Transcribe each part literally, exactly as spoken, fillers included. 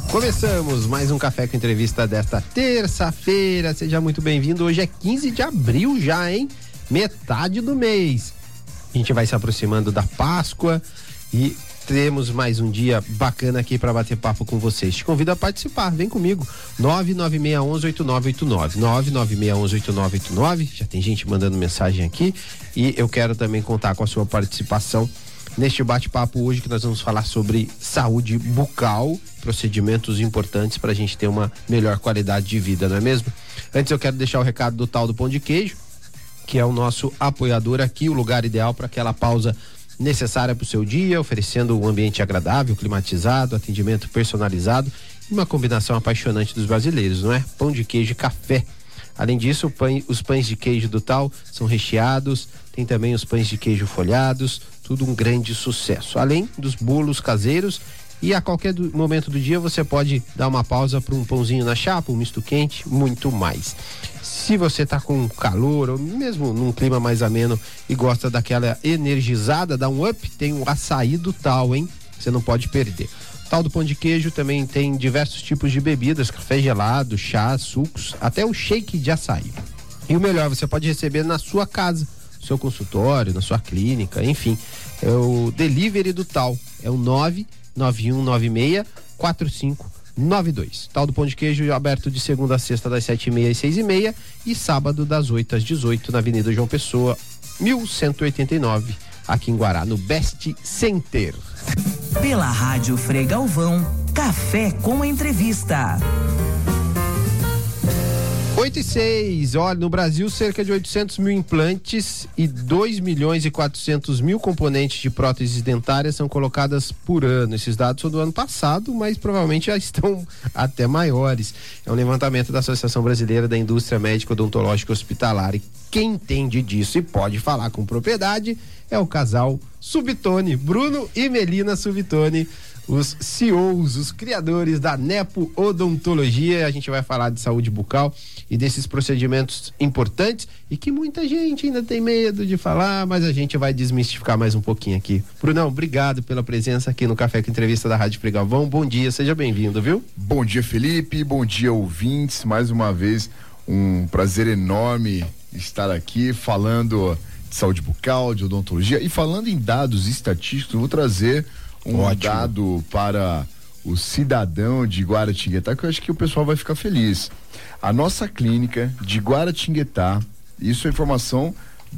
Começamos mais um Café com Entrevista desta terça-feira. Seja muito bem-vindo. Hoje é quinze de abril já, hein? Metade do mês. A gente vai se aproximando da Páscoa e temos mais um dia bacana aqui para bater papo com vocês. Te convido a participar, vem comigo. nove nove seis um um oito nove oito nove. nove nove seis um um oito nove oito nove. Já tem gente mandando mensagem aqui e eu quero também contar com a sua participação neste bate-papo hoje, que nós vamos falar sobre saúde bucal, procedimentos importantes para a gente ter uma melhor qualidade de vida, não é mesmo? Antes eu quero deixar o recado do Tal do Pão de Queijo, que é o nosso apoiador aqui, o lugar ideal para aquela pausa necessária para o seu dia, oferecendo um ambiente agradável, climatizado, atendimento personalizado e uma combinação apaixonante dos brasileiros, não é? Pão de queijo e café. Além disso, o pão, os pães de queijo do Tal são recheados, tem também os pães de queijo folhados, tudo um grande sucesso. Além dos bolos caseiros, e a qualquer do, momento do dia você pode dar uma pausa para um pãozinho na chapa, um misto quente, muito mais. Se você tá com calor ou mesmo num clima mais ameno e gosta daquela energizada, dá um up, tem o açaí do Tal, hein? Você não pode perder. Tal do Pão de Queijo também tem diversos tipos de bebidas, café gelado, chá, sucos, até o shake de açaí. E o melhor, você pode receber na sua casa, no seu consultório, na sua clínica, enfim. É o delivery do Tal, é o nove nove um nove seis quatro cinco nove dois. Tal do Pão de Queijo aberto de segunda a sexta das sete e meia às seis e meia e sábado das oito às dezoito na Avenida João Pessoa, mil cento e oitenta e nove, aqui em Guará, no Best Center. Pela Rádio Frei Galvão, Café com Entrevista. oito e seis, olha, no Brasil cerca de oitocentos mil implantes e dois milhões e quatrocentos mil componentes de próteses dentárias são colocadas por ano. Esses dados são do ano passado, mas provavelmente já estão até maiores. É um levantamento da Associação Brasileira da Indústria Médica Odontológica Hospitalar. E quem entende disso e pode falar com propriedade é o casal Subtone, Bruno e Melina Subtone, os C E Os, os criadores da Nepo Odontologia. A gente vai falar de saúde bucal e desses procedimentos importantes e que muita gente ainda tem medo de falar, mas a gente vai desmistificar mais um pouquinho aqui. Brunão, obrigado pela presença aqui no Café com Entrevista da Rádio Frei Galvão. Bom dia, seja bem-vindo, viu? Bom dia, Felipe, bom dia, ouvintes. Mais uma vez, um prazer enorme estar aqui falando de saúde bucal, de odontologia e falando em dados estatísticos. Eu vou trazer um Ótimo. dado para o cidadão de Guaratinguetá, que eu acho que o pessoal vai ficar feliz. A nossa clínica de Guaratinguetá, isso é informação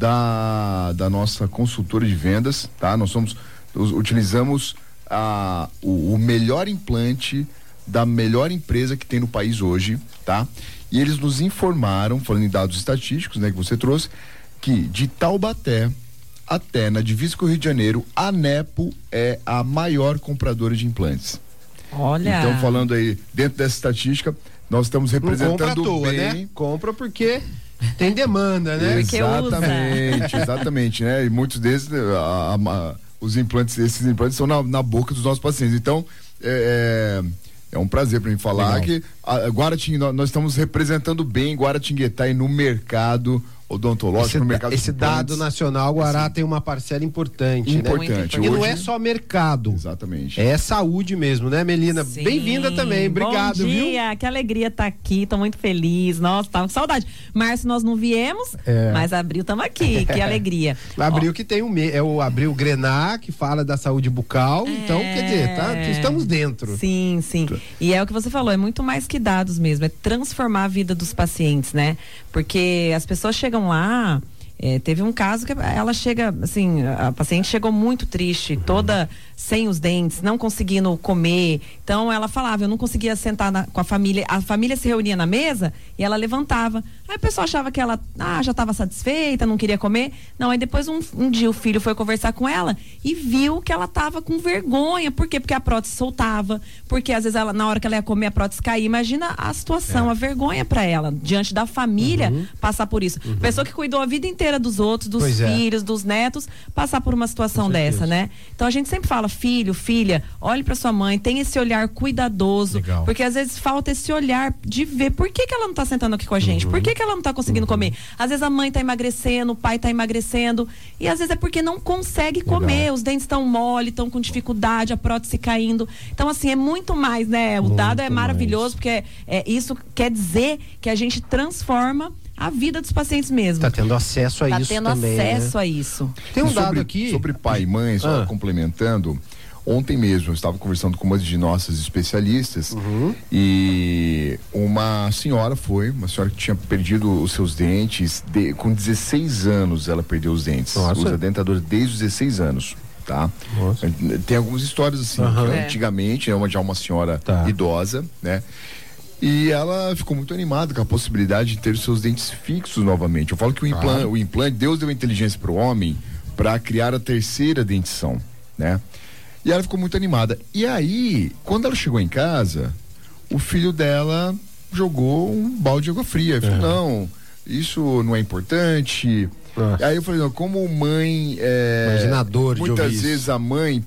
da, da nossa consultora de vendas, tá? Nós somos, utilizamos a, o, o melhor implante da melhor empresa que tem no país hoje, tá? E eles nos informaram, falando em dados estatísticos, né, que você trouxe, que de Taubaté até na divisa com o Rio de Janeiro, a Nepo é a maior compradora de implantes. Olha. Então, falando aí, dentro dessa estatística, nós estamos representando compra à toa, bem. Né? Compra porque tem demanda, né? Exatamente, exatamente, né? E muitos desses, a, a, os implantes, esses implantes são na, na boca dos nossos pacientes. Então, é, é um prazer para mim falar Legal. que a Guaratinguetá, nós estamos representando bem Guaratinguetá e no mercado odontológico, esse, no mercado esse dado nacional, Guará Sim. tem uma parcela importante, importante, né? E hoje, não é só mercado. Exatamente. É saúde mesmo, né, Melina? Sim. Bem-vinda também, obrigado, Bom dia, viu? Que alegria estar tá aqui, tô muito feliz, nossa, tava com saudade. Março nós não viemos, é. mas abril estamos aqui, que alegria. Abril Ó. que tem um me... é o Abril Grená, que fala da saúde bucal, é... então, quer dizer, tá, estamos dentro. Sim, sim. E é o que você falou, é muito mais que dados mesmo, é transformar a vida dos pacientes, né? Porque as pessoas chegam lá. É, teve um caso que ela chega, assim, a paciente chegou muito triste, toda sem os dentes, não conseguindo comer. Então ela falava, eu não conseguia sentar na, com a família, a família se reunia na mesa e ela levantava. Aí o pessoal achava que ela ah, já estava satisfeita, não queria comer. Não, aí depois um, um dia o filho foi conversar com ela e viu que ela estava com vergonha. Por quê? Porque a prótese soltava, porque às vezes ela, na hora que ela ia comer, a prótese caía. Imagina a situação, é. a vergonha para ela, diante da família, uhum. passar por isso. Uhum. Pessoa que cuidou a vida inteira dos outros, dos pois filhos, é. dos netos, passar por uma situação dessa, né? Então a gente sempre fala, filho, filha, olhe para sua mãe, tem esse olhar cuidadoso, Legal. porque às vezes falta esse olhar de ver por que que ela não tá sentando aqui com a gente, por que que ela não tá conseguindo comer. Às vezes a mãe tá emagrecendo, o pai tá emagrecendo, e às vezes é porque não consegue comer, Legal. os dentes estão mole, estão com dificuldade, a prótese caindo. Então, assim, é muito mais, né? O Muito dado é maravilhoso, mais. porque é, é, isso quer dizer que a gente transforma a vida dos pacientes mesmo. Tá tendo acesso a Tá isso tendo também, acesso né? a isso. Tem um E dado sobre, aqui. Sobre pai e mãe, só Ah. complementando. Ontem mesmo eu estava conversando com uma de nossas especialistas Uhum. e uma senhora foi, uma senhora que tinha perdido os seus dentes, de- com dezesseis anos ela perdeu os dentes. Nossa. Usa dentadura desde os dezesseis anos, tá? Nossa. Tem algumas histórias assim, Aham. que É. antigamente, é uma, já uma senhora Tá. idosa, né? E ela ficou muito animada com a possibilidade de ter os seus dentes fixos novamente. Eu falo que o, Claro. implante, o implante, Deus deu inteligência para o homem para criar a terceira dentição, né? E ela ficou muito animada. E aí, quando ela chegou em casa, o filho dela jogou um balde de água fria. Ele falou, não, isso não é importante. Nossa. Aí eu falei, não, como mãe... É, Imaginador de muitas ouvir isso. vezes a mãe,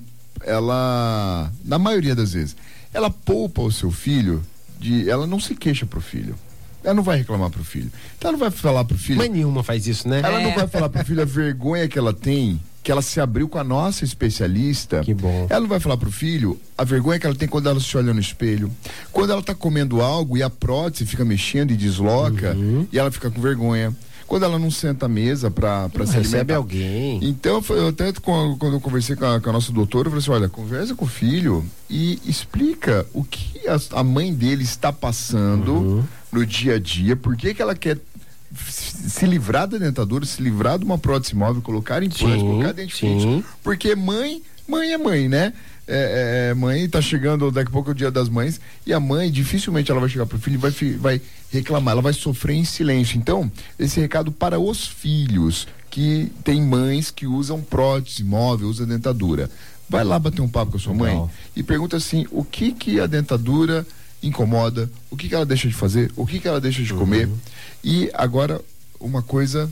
ela, na maioria das vezes, ela poupa o seu filho, de, ela não se queixa pro filho. Ela não vai reclamar pro filho. Então ela não vai falar pro filho... Mãe nenhuma faz isso, né? Ela É. não vai falar pro filho a vergonha que ela tem, que ela se abriu com a nossa especialista. Que bom. Ela não vai falar pro filho a vergonha que ela tem quando ela se olha no espelho. Quando ela tá comendo algo e a prótese fica mexendo e desloca, Uhum. e ela fica com vergonha. Quando ela não senta à mesa pra, pra Não se recebe alimentar. alguém. Então, foi- eu até com- quando eu conversei com a, com a nossa doutora, eu falei assim, olha, conversa com o filho e explica o que a, a mãe dele está passando Uhum. no dia a dia, por que que ela quer se se livrar da dentadura, se livrar de uma prótese móvel, colocar implante, Sim, colocar dente sim. fixo. Porque mãe, mãe é mãe, né? É, é, mãe tá chegando daqui a pouco o dia das mães e a mãe dificilmente ela vai chegar pro filho e vai, fi- vai reclamar, ela vai sofrer em silêncio. Então, esse recado para os filhos que tem mães que usam prótese móvel, usa dentadura. Vai lá bater um papo com a sua Legal. mãe e pergunta assim, o que que a dentadura incomoda, o que que ela deixa de fazer, o que que ela deixa de comer. E agora, uma coisa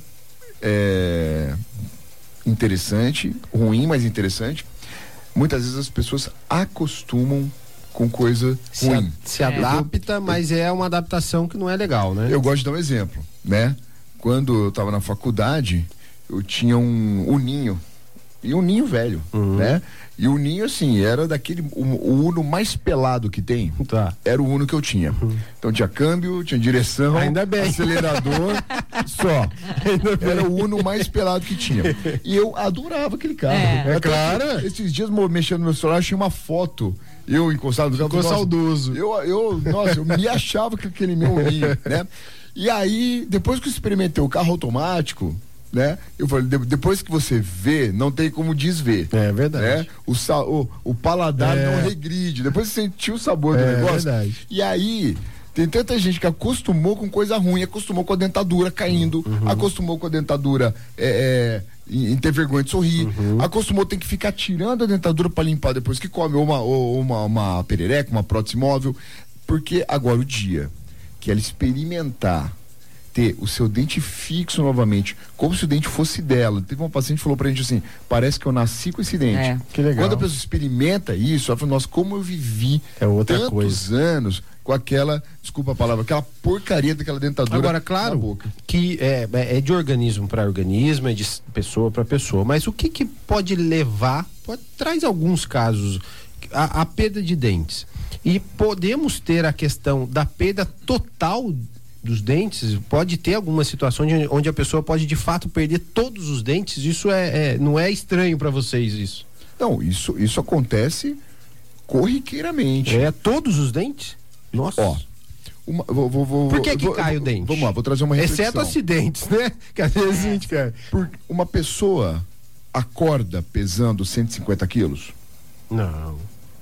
é, interessante, ruim, mas interessante, muitas vezes as pessoas acostumam com coisa Se, a- ruim. se adapta, mas é uma adaptação que não é legal, né? Eu gosto de dar um exemplo, né? Quando eu estava na faculdade, eu tinha um, um ninho, e um ninho velho, Uhum. né? E o ninho, assim, era daquele, o, o Uno mais pelado que tem, Tá. era o Uno que eu tinha. Então tinha câmbio, tinha direção, Ainda bem. acelerador, só. Era o Uno mais pelado que tinha. E eu adorava aquele carro. É. É Até claro. que Esses dias, mo- mexendo no meu celular, achei uma foto, eu encostado no carro. Ficou nossa, saudoso. Eu, eu, nossa, eu me achava que aquele meu ninho, né? E aí, depois que eu experimentei o carro automático, né? Eu falei, de- depois que você vê, não tem como desver. É verdade. Né? O, sa- o, o paladar É. não regride. Depois você sentiu o sabor do É negócio. verdade. E aí, tem tanta gente que acostumou com coisa ruim, acostumou com a dentadura caindo, Uhum. acostumou com a dentadura é, é, em, em ter vergonha de sorrir, Uhum. acostumou tem que ficar tirando a dentadura para limpar depois que come, ou uma, ou uma, uma perereca, uma prótese móvel. Porque agora o dia que ela experimentar ter o seu dente fixo novamente, como se o dente fosse dela. Teve uma paciente que falou pra gente assim, parece que eu nasci com esse dente. É. Que legal. Quando a pessoa experimenta isso, ela fala, nossa, como eu vivi É outra tantos coisa. anos com aquela, desculpa a palavra, aquela porcaria daquela dentadura Agora, na claro boca. que é, é de organismo para organismo, é de pessoa para pessoa, mas o que que pode levar, pode, traz alguns casos, a, a perda de dentes. E podemos ter a questão da perda total dos dentes, pode ter alguma situação de, onde a pessoa pode de fato perder todos os dentes, isso é, é não é estranho para vocês isso? Não, isso, isso acontece corriqueiramente. É todos os dentes? Nossa. Ó, uma, vou, vou, vou, Por que que vou- cai o vou- dente? Vamos lá, vou trazer uma reflexão. Exceto acidentes, né? Que às vezes a gente cai. Por uma pessoa acorda pesando cento e cinquenta quilos? Não.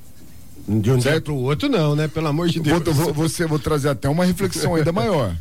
De um dia Certo? pro outro não, né? Pelo amor de Deus. Vou, vou, você, vou trazer até uma reflexão ainda maior.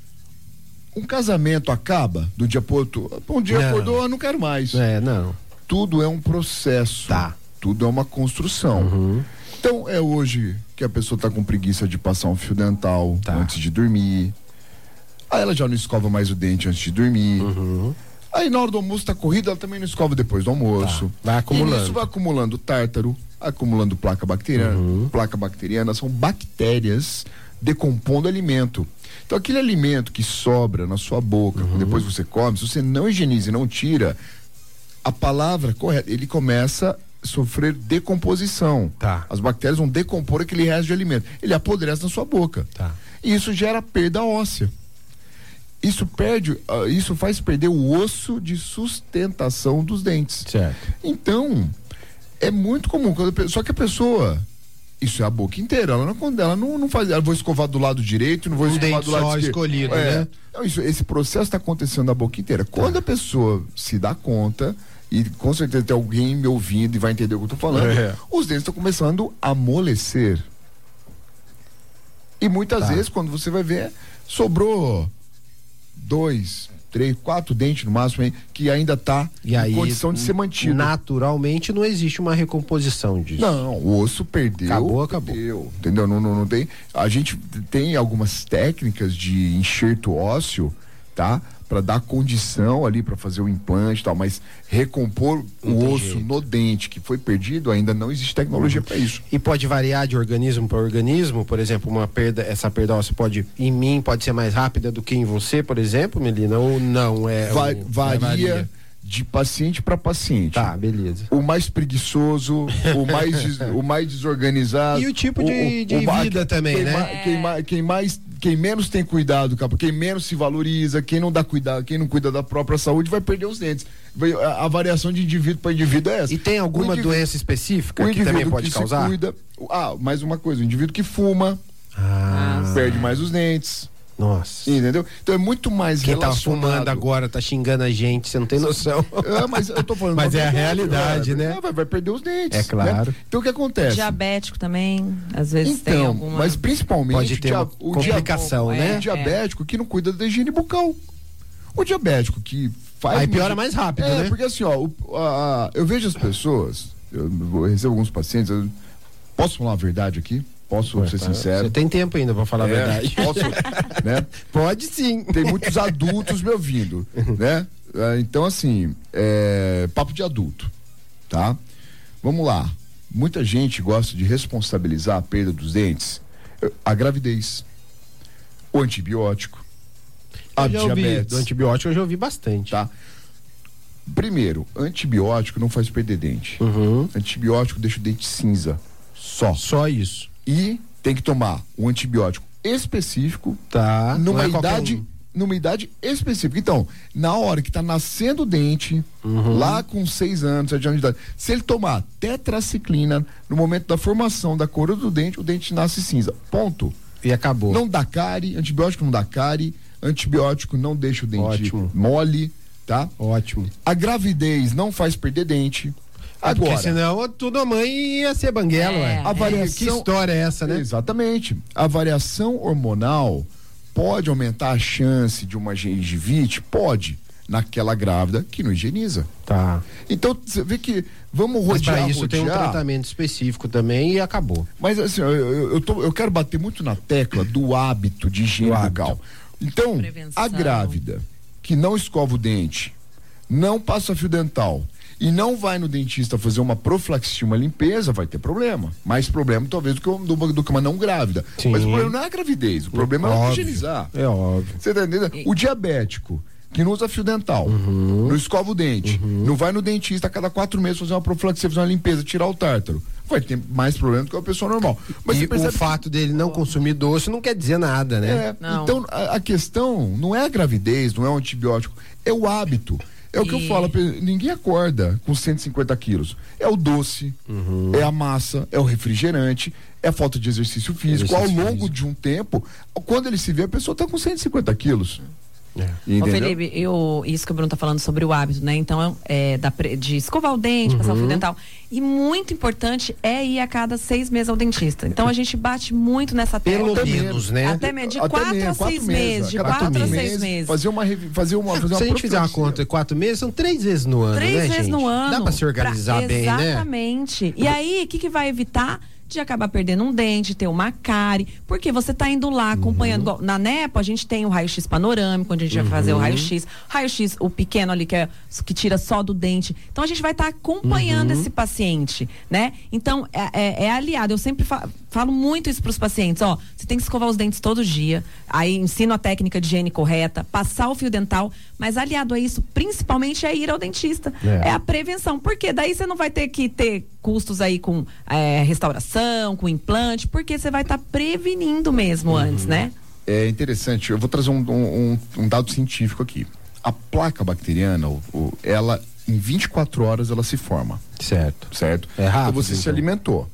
Um casamento acaba do dia pro outro. Um dia Não. acordou, eu não quero mais. É, não. Tudo é um processo. Tá. Tudo é uma construção. Uhum. Então é hoje que a pessoa tá com preguiça de passar um fio dental Tá. antes de dormir. Aí ela já não escova mais o dente antes de dormir. Uhum. Aí na hora do almoço tá corrida, ela também não escova depois do almoço. Tá. Vai acumulando. E isso vai acumulando tártaro, acumulando placa bacteriana. Uhum. Placa bacteriana são bactérias decompondo alimento. Então, aquele alimento que sobra na sua boca, Uhum. depois você come, se você não higieniza e não tira, a palavra correta, ele começa a sofrer decomposição. Tá. As bactérias vão decompor aquele resto de alimento. Ele apodrece na sua boca. Tá. E isso gera perda óssea. Isso perde, uh, isso faz perder o osso de sustentação dos dentes. Certo. Então, é muito comum. Quando a pe- só que a pessoa, isso é a boca inteira, ela não, ela não, não faz, ela vou escovar do lado direito, não vou Um escovar dente do lado só esquerdo. escolhido, É. né? Então, isso, esse processo está acontecendo na boca inteira. Quando a pessoa se dá conta, e com certeza tem alguém me ouvindo e vai entender o que eu tô falando, É. os dentes estão começando a amolecer. E muitas Tá. vezes, quando você vai ver, sobrou dois, três, quatro dentes no máximo, hein, que ainda tá E aí, em condição de ser mantido. naturalmente, não existe uma recomposição disso. Não, o osso perdeu. Acabou, acabou. perdeu, entendeu? Não, não, não tem. A gente tem algumas técnicas de enxerto ósseo, tá? Para dar condição ali para fazer o implante e tal, mas recompor Não o tem osso jeito. no dente que foi perdido, ainda não existe tecnologia para isso. E pode variar de organismo para organismo, por exemplo, uma perda, essa perda óssea pode, em mim, pode ser mais rápida do que em você, por exemplo, Melina, ou não? É, Va- o- varia, é, varia. de paciente para paciente. Tá, beleza. O mais preguiçoso, o mais, des- o mais desorganizado. E o tipo de- de ma- vida também, quem né? ma- quem, ma- quem mais, quem menos tem cuidado, capa, quem menos se valoriza, quem não dá cuidado, quem não cuida da própria saúde vai perder os dentes. Vai- A, a variação de indivíduo para indivíduo é essa. E tem alguma O indivíduo- doença específica o que também indivíduo pode que causar? se cuida. Ah, mais uma coisa, o indivíduo que fuma Ah, perde mais os dentes. nossa. Entendeu? Então é muito mais Quem tá relacionado. fumando agora tá xingando a gente, você não tem noção. Ah, mas eu tô falando. Mas uma é a verdade, realidade, é, né? Vai, vai perder os dentes. É claro. Né? Então o que acontece? Diabético também, às vezes tem Então, alguma... mas principalmente Pode ter dia- uma o complicação, dia- né? O diabético que não cuida da higiene bucal. O diabético que faz. Aí uma- piora mais rápido, é, né? porque assim, ó, o- a- a- eu vejo as pessoas, eu, eu recebo alguns pacientes, eu- posso falar a verdade aqui? Posso Ué, ser tá, sincero? Você tem tempo ainda pra falar a É, verdade. Posso, né? Pode sim. Tem muitos adultos me ouvindo, né? Ah, Então, assim, é, papo de adulto, tá? Vamos lá. Muita gente gosta de responsabilizar a perda dos dentes, eh, a gravidez, o antibiótico, a Eu já ouvi, diabetes, do antibiótico eu já ouvi bastante. tá? Primeiro, antibiótico não faz perder dente. Uhum. Antibiótico deixa o dente cinza, só. Só isso. E tem que tomar um antibiótico específico Tá. numa não é qualquer idade um. numa idade específica. Então, na hora que tá nascendo o dente, Uhum. lá com seis anos, sete anos de idade, se ele tomar tetraciclina no momento da formação da coroa do dente, o dente nasce cinza. Ponto. E acabou. Não dá cárie, antibiótico não dá cárie, antibiótico não deixa o dente Ótimo. mole, tá? Ótimo. A gravidez não faz perder dente. É Agora, porque senão tudo a mãe ia ser banguela, É. ué. a variação... Que história é essa, né? Exatamente. A variação hormonal pode aumentar a chance de uma gengivite? Pode. Naquela grávida que não higieniza. Tá. Então, você vê que vamos Mas rodear, pra isso tem um rodear, tratamento específico também e acabou. Mas assim, eu, eu, eu, tô- eu quero bater muito na tecla do hábito de higiene Do hábito. bucal. Então, Prevenção. a grávida que não escova o dente, não passa fio dental e não vai no dentista fazer uma profilaxia, uma limpeza, vai ter problema. Mais problema, talvez, do que, do, do que uma não grávida. Sim. Mas o problema não é a gravidez, o problema é Óbvio. higienizar. É óbvio. Você tá entendendo? O diabético, que não usa fio dental, Uhum. não escova o dente, não vai no dentista a cada quatro meses fazer uma profilaxia, fazer uma limpeza, tirar o tártaro, vai ter mais problema do que uma pessoa normal. Mas e você o percebe fato dele não consumir doce não quer dizer nada, né? é, Não. então a, a questão não é a gravidez, não é o antibiótico, é o hábito. É o que eu E- falo, pe- ninguém acorda com cento e cinquenta quilos. É o doce, é a massa, é o refrigerante, é a falta de exercício físico. Exercício Ao longo físico. de um tempo, quando ele se vê, a pessoa está com cento e cinquenta quilos. É. Ô, Entendeu? Felipe, eu, isso que o Bruno tá falando sobre o hábito, né? Então, é, da, pre- de escovar o dente, passar o fio dental. E muito importante é ir a cada seis meses ao dentista. Então, a gente bate muito nessa Pelo tecla. menos, né? Até me- de Até quatro menos, a quatro seis meses, meses. De a cada quatro a meses. seis meses. Fazer uma, revi- fazer uma, fazer uma Se a gente fizer uma profilaxia. conta de quatro meses, são três vezes no ano, Três né, vezes gente? no ano. Dá pra se organizar pra- bem, né? Exatamente. E aí, o que, que vai evitar? De acabar perdendo um dente, ter uma cárie, porque você tá indo lá acompanhando. Uhum. Igual na NEPA, a gente tem o raio-x panorâmico, onde a gente vai fazer o raio-x. Raio-x, o pequeno ali, que, é, que tira só do dente. Então, a gente vai estar acompanhando Uhum. esse paciente. paciente, né? Então, é, é, é aliado. Eu sempre fa- falo muito isso para os pacientes, ó, você tem que escovar os dentes todo dia, aí ensino a técnica de higiene correta, passar o fio dental, mas aliado a isso, principalmente é ir ao dentista. É, é a prevenção, porque daí você não vai ter que ter custos aí com é, restauração, com implante, porque você vai estar tá prevenindo mesmo uhum. antes, né? É interessante, eu vou trazer um, um, um dado científico aqui. A placa bacteriana, o, o, ela em vinte e quatro horas ela se forma. Certo. Certo? É rápido. Então você então. se alimentou.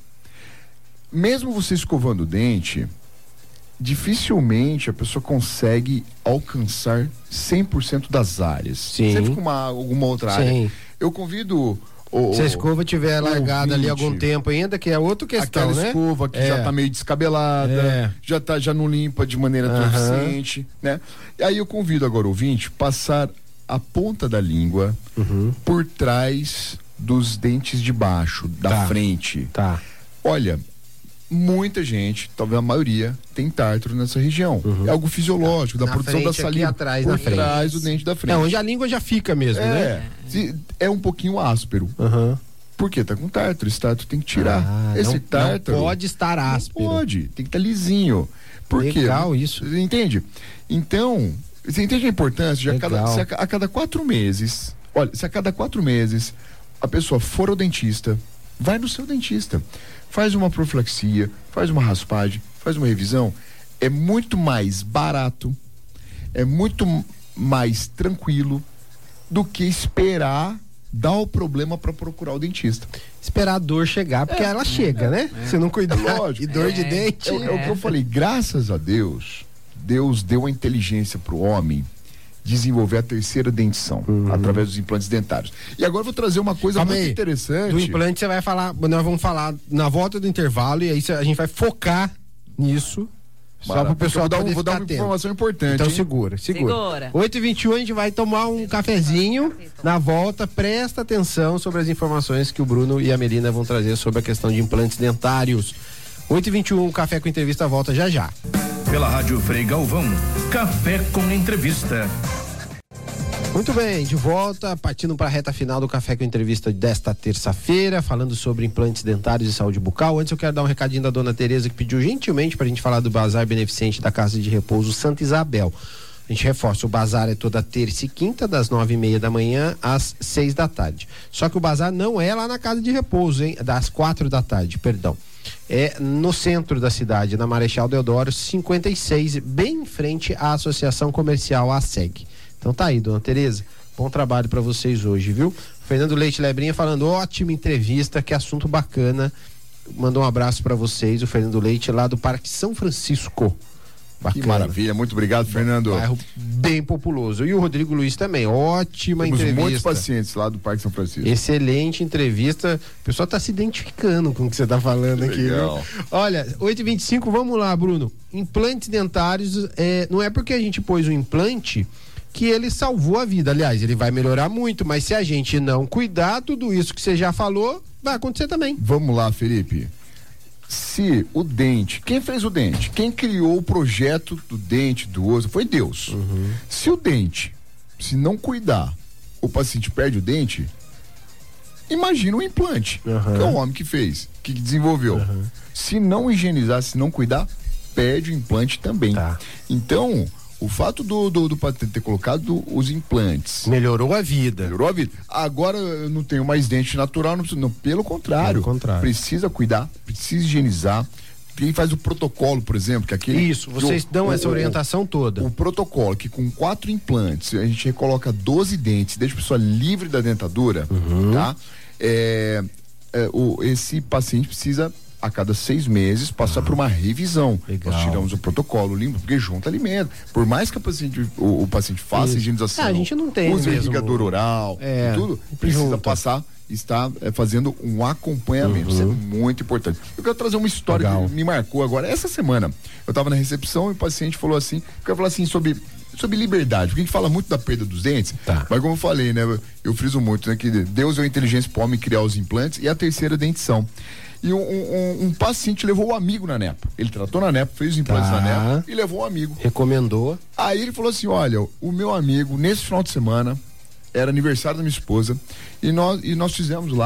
Mesmo você escovando o dente, dificilmente a pessoa consegue alcançar cem por cento das áreas. Sim. Sempre com uma, alguma outra Sim. área. Eu convido o, se a escova tiver largada ali ouvinte, algum tempo ainda, que é outra questão, aquela né? escova que é. já tá meio descabelada, é. já, tá, já não limpa de maneira Uhum. eficiente, né? E aí eu convido agora o ouvinte passar a ponta da língua uhum. por trás dos dentes de baixo, da tá. frente. Tá. Olha, muita gente, talvez a maioria, tem tártaro nessa região. Uhum. É algo fisiológico, da na produção frente, da saliva. Aqui atrás, por na frente. trás do dente da frente. É onde a língua já fica mesmo, é, né? Se, é um pouquinho áspero. Uhum. Por quê? Tá com tártaro. Esse tártaro tem que tirar. Ah, Esse não, tártaro. Não pode estar áspero. Não pode, tem que estar lisinho. Por quê? Legal isso. Você entende? Então, você entende a importância de a cada, se a, a cada quatro meses, olha, se a cada quatro meses a pessoa for ao dentista, vai no seu dentista, faz uma profilaxia, faz uma raspagem, faz uma revisão, é muito mais barato, é muito mais tranquilo do que esperar dar o problema para procurar o dentista. Esperar a dor chegar, porque é, ela chega, é, né? É. Se não cuidar, é lógico. E dor é, de dente. É, é o que eu falei, graças a Deus, Deus deu a inteligência para o homem desenvolver a terceira dentição, uhum. através dos implantes dentários. E agora eu vou trazer uma coisa Calma muito aí. interessante. Do implante você vai falar, nós vamos falar na volta do intervalo e aí a gente vai focar nisso. Só para o pessoal vou dar, um, vou dar uma atento. informação importante. Então hein? segura, segura. segura. oito e vinte e um a gente vai tomar um cafezinho. Na volta, presta atenção sobre as informações que o Bruno e a Melina vão trazer sobre a questão de implantes dentários. oito e vinte e um, Café com Entrevista volta já já. Pela Rádio Frei Galvão, Café com Entrevista. Muito bem, de volta, partindo para a reta final do Café com Entrevista desta terça-feira, falando sobre implantes dentários e saúde bucal. Antes eu quero dar um recadinho da dona Tereza, que pediu gentilmente para a gente falar do bazar beneficente da Casa de Repouso Santa Isabel. A gente reforça, o bazar é toda terça e quinta, das nove e meia da manhã às seis da tarde. Só que o bazar não é lá na Casa de Repouso, hein? Das quatro da tarde, perdão. É no centro da cidade, na Marechal Deodoro cinquenta e seis, bem em frente à Associação Comercial A S E G. Então tá aí, dona Tereza, bom trabalho para vocês hoje, viu? Fernando Leite Lebrinha falando, ótima entrevista, que assunto bacana. Mandou um abraço para vocês, o Fernando Leite lá do Parque São Francisco. Bacana. Que maravilha, muito obrigado, Fernando. Bairro bem populoso. E o Rodrigo Luiz também, ótima Temos entrevista. Muitos pacientes lá do Parque São Francisco. Excelente entrevista. O pessoal tá se identificando com o que você tá falando aqui, legal. Viu? Olha, oito e vinte e cinco, vamos lá, Bruno. Implantes dentários, é, não é porque a gente pôs um implante que ele salvou a vida. Aliás, ele vai melhorar muito, mas se a gente não cuidar, tudo isso que você já falou vai acontecer também. Vamos lá, Felipe. Se o dente, quem fez o dente? Quem criou o projeto do dente, do osso, foi Deus. Uhum. Se o dente, se não cuidar, o paciente perde o dente, imagina o implante, uhum. que é o homem que fez, que desenvolveu. Uhum. Se não higienizar, se não cuidar, perde o implante também. Tá. Então, o fato do, do, do paciente ter colocado os implantes melhorou a vida. Melhorou a vida. Agora eu não tenho mais dente natural, não preciso, não, pelo contrário. Pelo contrário. Precisa cuidar, precisa higienizar. Quem faz o protocolo, por exemplo, que aquele. Isso, vocês o, dão o, essa orientação o, toda. O protocolo, que com quatro implantes, a gente recoloca doze dentes, deixa a pessoa livre da dentadura, uhum. tá? É, é, o, esse paciente precisa, a cada seis meses, passar ah, por uma revisão. Legal. Nós tiramos o protocolo limpo, porque junta alimento. Por mais que a paciente, o, o paciente faça Isso. higienização, ah, a gente não tem use mesmo. irrigador oral, é, tudo, precisa junta. passar, está é, fazendo um acompanhamento. Uhum. Isso é muito importante. Eu quero trazer uma história Legal. que me marcou agora, essa semana. Eu estava na recepção e o paciente falou assim, eu quero falar assim sobre sobre liberdade, porque a gente fala muito da perda dos dentes, tá. mas como eu falei, né, eu friso muito, né, que Deus deu a inteligência para o homem criar os implantes e a terceira dentição. E um, um, um paciente levou o amigo na NEPA. Ele tratou na NEPA, fez os implantes tá. na NEPA e levou o amigo. Recomendou. Aí ele falou assim, olha, o meu amigo, nesse final de semana, era aniversário da minha esposa, e nós, e nós fizemos lá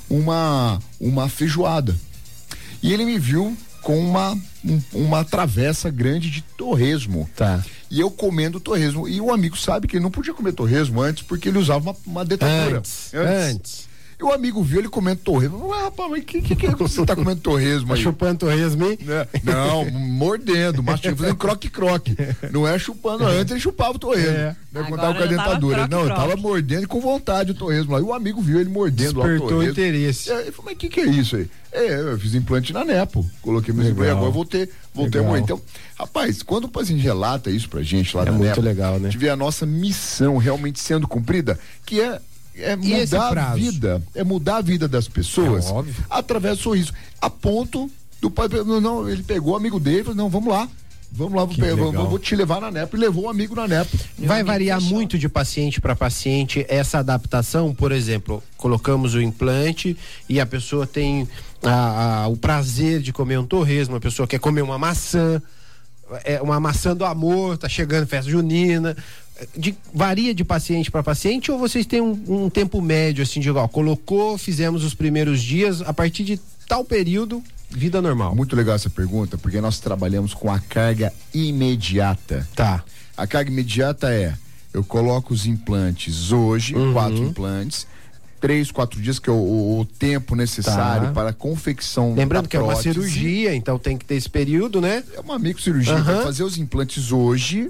uma, uma feijoada. E ele me viu com uma, um, uma travessa grande de torresmo. Tá. E eu comendo torresmo. E o amigo sabe que ele não podia comer torresmo antes, porque ele usava uma, uma dentadura. Antes. Antes. antes. E o amigo viu ele comendo torresmo. Ué, rapaz, mas que, que, que você tá comendo torresmo aí? Tá chupando torresmo, hein? Não, mordendo, mastigando, fazendo croque-croque. Não é chupando, antes ele chupava o torresmo. É. Né, quando tava com a dentadura. Croque, não, ele tava mordendo com vontade o torresmo lá. E o amigo viu ele mordendo lá o torresmo. Despertou interesse. É, ele falou, mas o que, que é isso aí? É, eu fiz implante na Nepo. Coloquei meus implantes, agora voltei, voltei a morrer. Então, rapaz, quando o paciente relata isso pra gente lá é na muito Nepo, legal, né? a gente vê a nossa missão realmente sendo cumprida, que é É mudar a vida, é mudar a vida das pessoas é óbvio. através do sorriso. A ponto do pai, não, não, ele pegou o amigo dele e falou, não, vamos lá. Vamos lá, vou, vou, vou te levar na Nepo, e levou o amigo na Nepo. Vai variar muito de paciente para paciente essa adaptação, por exemplo, colocamos o implante e a pessoa tem a, a, o prazer de comer um torresmo, a pessoa quer comer uma maçã, é uma maçã do amor, tá chegando festa junina. De, varia de paciente para paciente ou vocês têm um, um tempo médio assim de igual, colocou, fizemos os primeiros dias, a partir de tal período, vida normal? Muito legal essa pergunta, porque nós trabalhamos com a carga imediata. Tá. A carga imediata é, eu coloco os implantes hoje, uhum. quatro implantes, três, quatro dias, que é o, o, o tempo necessário tá. para a confecção. Lembrando da que prótese. É uma cirurgia, então tem que ter esse período, né? É uma microcirurgia, uhum. para fazer os implantes hoje,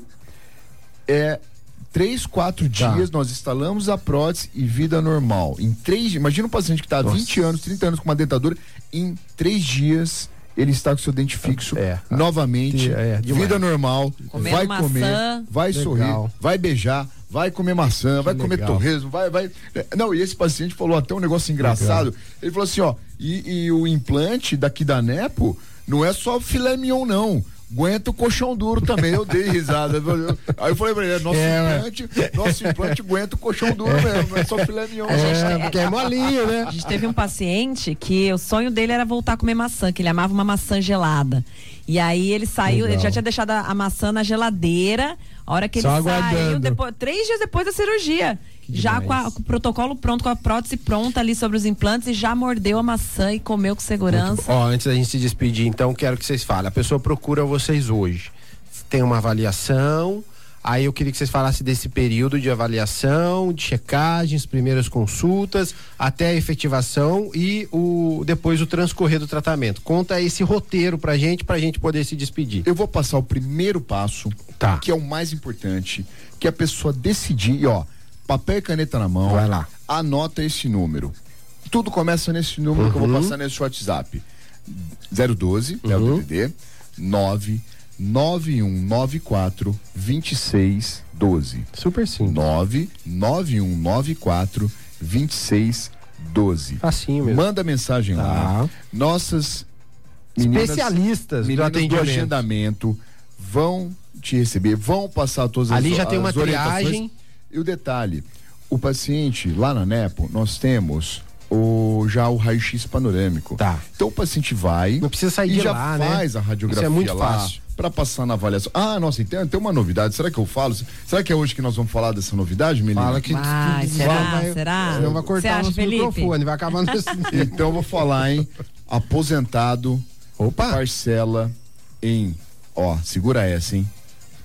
é três, quatro tá. dias nós instalamos a prótese e vida normal. Em três dias, imagina um paciente que está há vinte anos, trinta anos com uma dentadura, em três dias ele está com seu dente fixo é, novamente, é, vida normal, Comendo vai maçã. comer, vai legal. sorrir, vai beijar, vai comer maçã, que vai legal. comer torresmo, vai, vai. Não, e esse paciente falou até um negócio engraçado. Legal. Ele falou assim, ó, e, e o implante daqui da Nepo não é só filé mignon, não. Aguenta o colchão duro também, eu dei risada. Aí eu falei pra ele, nosso, é, implante, nosso implante aguenta o colchão duro é. mesmo, não é só filé mignon. É, porque é molinho, né? A gente teve um paciente que o sonho dele era voltar a comer maçã, que ele amava uma maçã gelada. E aí ele saiu, Legal. ele já tinha deixado a, a maçã na geladeira, a hora que ele Só saiu, depois, três dias depois da cirurgia. Que já com, a, com o protocolo pronto, com a prótese pronta ali sobre os implantes e já mordeu a maçã e comeu com segurança. Ó, antes da gente se despedir, então, quero que vocês falem. A pessoa procura vocês hoje. Tem uma avaliação, aí eu queria que vocês falassem desse período de avaliação, de checagens, primeiras consultas, até a efetivação e o, depois o transcorrer do tratamento. Conta esse roteiro pra gente, pra gente poder se despedir. Eu vou passar o primeiro passo, tá. que é o mais importante, que é a pessoa decidir, e ó, papel e caneta na mão, vai lá, anota esse número. Tudo começa nesse número uhum. que eu vou passar nesse WhatsApp. zero doze, uhum. é o D D D, nove nove um nove quatro dois seis um dois. Super simples. nove nove um nove quatro dois seis um dois. Facinho mesmo. Manda mensagem tá. lá. Nossas meninas, especialistas meninas do atendimento. do agendamento vão te receber, vão passar todas as ali já as tem uma triagem. E o detalhe, o paciente lá na Nepo, nós temos o, já o raio-x panorâmico. Tá. Então o paciente vai. Não precisa sair e de já lá, faz né? a radiografia. Isso é muito lá fácil. Para passar na avaliação. Ah, nossa, então tem uma novidade. Será que eu falo? Será que é hoje que nós vamos falar dessa novidade, menina? Fala que vai, será? Vai, será? Não vai cortar o nosso microfone, vai acabar no... Então eu vou falar, hein? Aposentado. Opa! Parcela em, ó, segura essa, hein?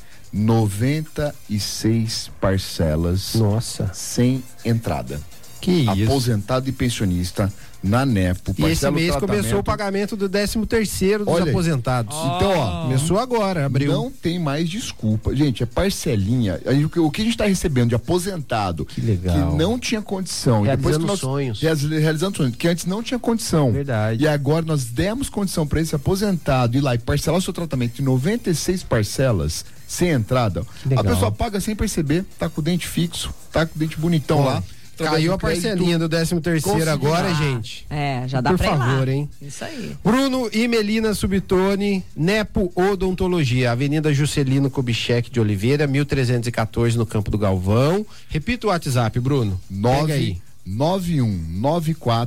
noventa e seis parcelas. Nossa. Sem entrada. Que isso. Aposentado e pensionista na Nepo. E esse mês começou o pagamento do décimo terceiro dos Olha, aposentados. Oh. Então, ó. Começou agora, abriu. Não tem mais desculpa. Gente, é parcelinha. O que a gente está recebendo de aposentado que, legal. que não tinha condição. Realizando depois que nós, sonhos. Realizando sonhos. Que antes não tinha condição. Verdade. E agora nós demos condição para esse aposentado ir lá e parcelar o seu tratamento em noventa e seis parcelas sem entrada. A pessoa paga sem perceber, tá com o dente fixo, tá com o dente bonitão. Bom, lá. Caiu a parcelinha do décimo terceiro agora, gente. É, já dá Por pra favor, ir lá. hein? Isso aí. Bruno e Melina Subtoni, Nepo Odontologia, Avenida Juscelino Kubitschek de Oliveira, mil trezentos e quatorze, no Campo do Galvão. Repita o WhatsApp, Bruno. nove nove um nove quatro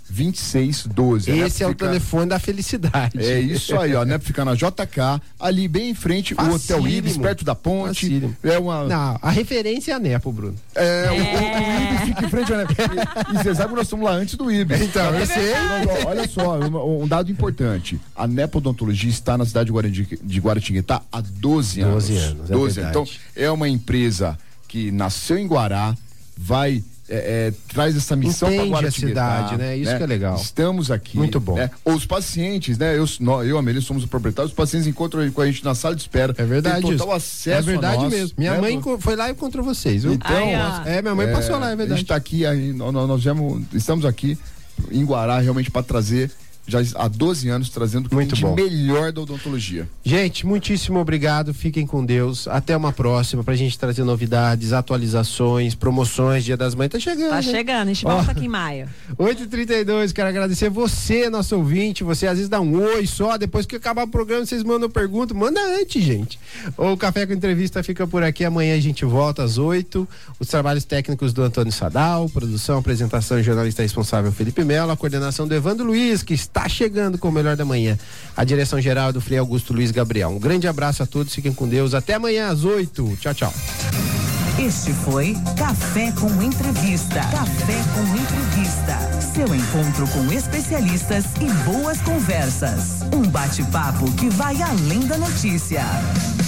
vinte e seis doze. Esse é o fica... telefone da felicidade. É isso aí, ó, né? Fica na J K, ali bem em frente, Facílimo. o Hotel Ibis, perto da ponte. Facílimo. É uma... Não, a referência é a Nepo, Bruno. É, é. O, o Ibis fica em frente, né? E, e você sabe que nós estamos lá antes do Ibis. Então, eu é sei. Olha só, um, um dado importante. A Nepo Odontologia está na cidade de, Guarandi, de Guaratinguetá há doze anos. doze anos, é doze verdade. Então, é uma empresa que nasceu em Guará, vai... É, é, traz essa missão para Entende a cidade, né? Isso que é legal. Estamos aqui. Muito bom. Né? Os pacientes, né? Eu, eu e a Amelie somos o proprietário, os pacientes encontram com a gente na sala de espera. É verdade. Tem total isso. acesso É verdade a nós, mesmo. Minha né? mãe foi lá e encontrou vocês, viu? Então, Ai, ó. é, minha mãe é, passou lá, é verdade. A gente tá aqui, aí, nós, nós viemos, estamos aqui em Guará realmente para trazer, já há doze anos, trazendo o que Muito tem de bom. melhor da odontologia. Gente, muitíssimo obrigado. Fiquem com Deus. Até uma próxima pra gente trazer novidades, atualizações, promoções. Dia das Mães tá chegando. Tá né? chegando, a gente Ó. volta aqui em maio. oito e trinta e dois, quero agradecer você, nosso ouvinte. Você às vezes dá um oi só, depois que acabar o programa vocês mandam pergunta. Manda antes, gente. O Café com Entrevista fica por aqui. Amanhã a gente volta às oito. Os trabalhos técnicos do Antônio Sadal, produção, apresentação e jornalista responsável Felipe Melo, a coordenação do Evandro Luiz, que está chegando com o melhor da manhã. A direção geral do Frei Augusto Luiz Gabriel. Um grande abraço a todos, fiquem com Deus. Até amanhã às oito. Tchau, tchau. Este foi Café com Entrevista. Café com Entrevista. Seu encontro com especialistas e boas conversas. Um bate-papo que vai além da notícia.